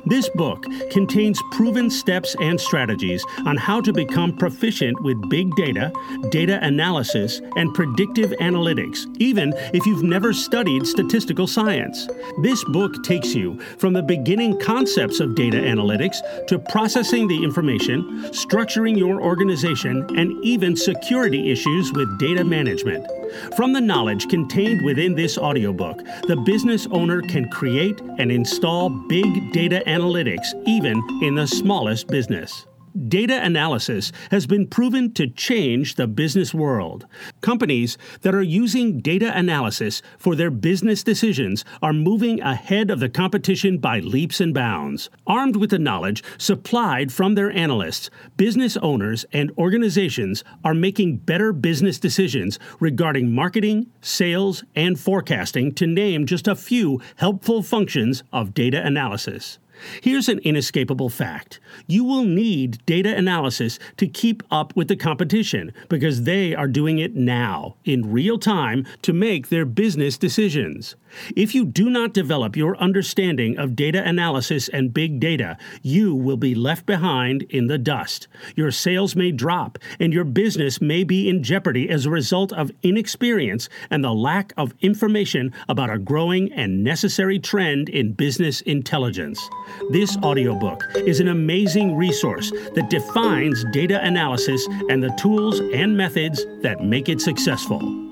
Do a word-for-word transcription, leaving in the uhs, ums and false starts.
This book contains proven steps and strategies on how to become proficient with big data, data analysis, and predictive analytics, even if you've never studied statistical science. This book takes you from the beginning concepts of data analytics to processing the information, structuring your organization, and even security issues with data management. From the knowledge contained within this audiobook, the business owner can create and install big data analytics even in the smallest business. Data analysis has been proven to change the business world. Companies that are using data analysis for their business decisions are moving ahead of the competition by leaps and bounds. Armed with the knowledge supplied from their analysts, business owners and organizations are making better business decisions regarding marketing, sales, and forecasting, to name just a few helpful functions of data analysis. Here's an inescapable fact. You will need data analysis to keep up with the competition because they are doing it now, in real time, to make their business decisions. If you do not develop your understanding of data analysis and big data, you will be left behind in the dust. Your sales may drop, and your business may be in jeopardy as a result of inexperience and the lack of information about a growing and necessary trend in business intelligence. This audiobook is an amazing resource that defines data analysis and the tools and methods that make it successful.